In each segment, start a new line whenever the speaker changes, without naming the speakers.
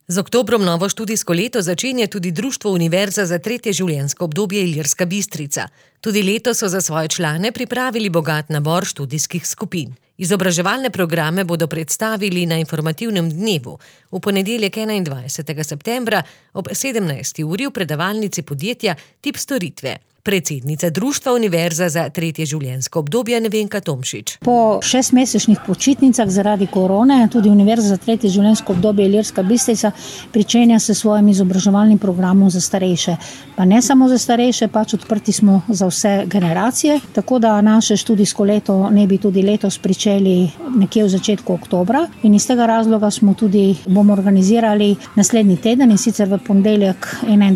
Z oktobrom novo študijsko leto začenja tudi Društvo Univerza za tretje življenjsko obdobje Ilirska Bistrica. Tudi letos so za svoje člane pripravili bogat nabor študijskih skupin. Izobraževalne programe bodo predstavili na informativnem dnevu v ponedeljek 21. septembra ob 17. uri v predavalnici podjetja Tip storitve. Predsednica Društva Univerza za tretje življenjsko obdobje Nevenka Tomšič.
Po 6-mesečnih počitnicah zaradi korone tudi Univerza za tretje življenjsko obdobje Ilirska Bistrica pričenja s svojim izobraževalnim programom za starejše. Pa ne samo za starejše, pač odprti smo za vse generacije, tako da naše študijsko leto ne bi tudi letos pričeli nekje v začetku oktobra. In iz tega razloga bomo organizirali naslednji teden, in sicer v ponedeljek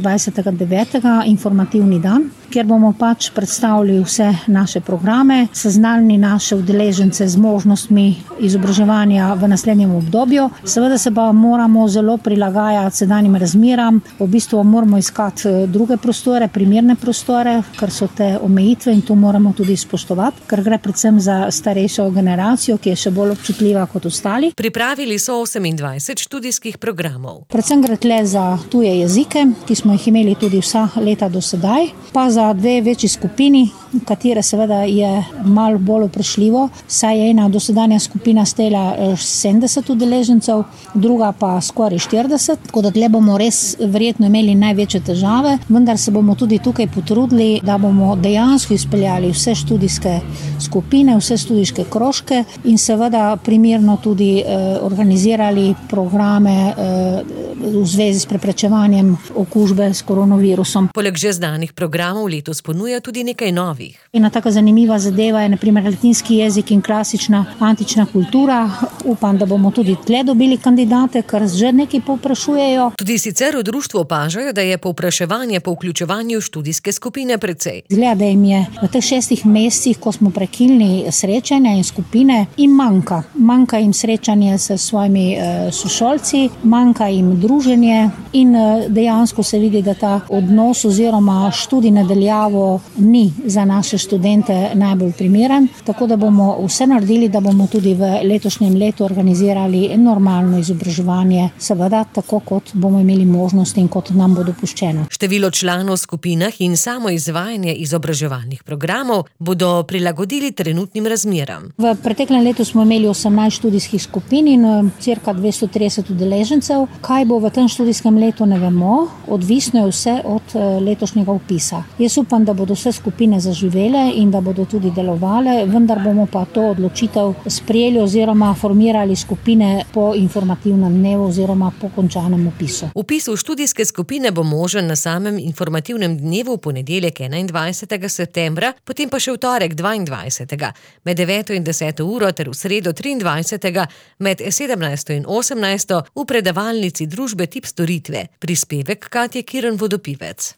21.9. informativni dan, kjer bomo pač predstavili vse naše programe, seznanili naše udeležence z možnostmi izobraževanja v naslednjem obdobju. Seveda se pa moramo zelo prilagajati sedanjim razmeram. V bistvu moramo iskati druge prostore, primerne prostore, ker so te omejitve in to moramo tudi spoštovati, ker gre predvsem za starejšo generacijo, ki je še bolj občutljiva kot ostali.
Pripravili so 28 študijskih programov.
Predvsem gre tle za tuje jezike, ki smo jih imeli tudi vsa leta do sedaj, pa za dve večji skupini, katere seveda je malo bolj vprašljivo, saj je ena dosedanja skupina stela 70 udeležencev, druga pa skoraj 40, tako da tle bomo res verjetno imeli največje težave, vendar se bomo tudi tukaj potrudili, da bomo dejansko izpeljali vse študijske skupine, vse študijske krožke in seveda primerno tudi organizirali programe v zvezi s preprečevanjem okužbe s koronavirusom.
Poleg že znanih programov letos ponuja tudi nekaj novih.
Ena taka zanimiva zadeva je na primer latinski jezik in klasična antična kultura. Upam, da bomo tudi tle dobili kandidate, ker že nekaj povprašujejo.
Tudi sicer v društvu opažajo, da je povpraševanje po vključevanju študijske skupine precej.
Izgleda, da jim je v teh 6 mesecih, ko smo prekinili srečanja in skupine, jim manjka. Manjka jim srečanje s svojimi sošolci, manjka jim druženje in dejansko se vidi, da ta odnos oziroma študij nadaljavo ni za naše študente najbolj primeren, tako da bomo vse naredili, da bomo tudi v letošnjem letu organizirali normalno izobraževanje, seveda tako, kot bomo imeli možnost in kot nam bo dopuščeno.
Število članov v skupinah in samo izvajanje izobraževalnih programov bodo prilagodili trenutnim razmeram.
V preteklem letu smo imeli 18 študijskih skupin in cirka 230 udeležencev. Kaj bo v tem študijskem letu, ne vemo, odvisno je vse od letošnjega vpisa. Jaz upam, da bodo vse skupine zaživele in da bodo tudi delovale, vendar bomo pa to odločitev sprejeli oziroma formirali skupine po informativnem dnevu oziroma po končanem vpisu.
Vpis v študijske skupine bo možen na samem informativnem dnevu v ponedeljek 21. septembra, potem pa še v torek 22. med 9. in 10. uro ter v sredo 23. med 17. in 18. v predavalnici družbe Tip storitve. Prispevek Katje Kirn Vodopivec.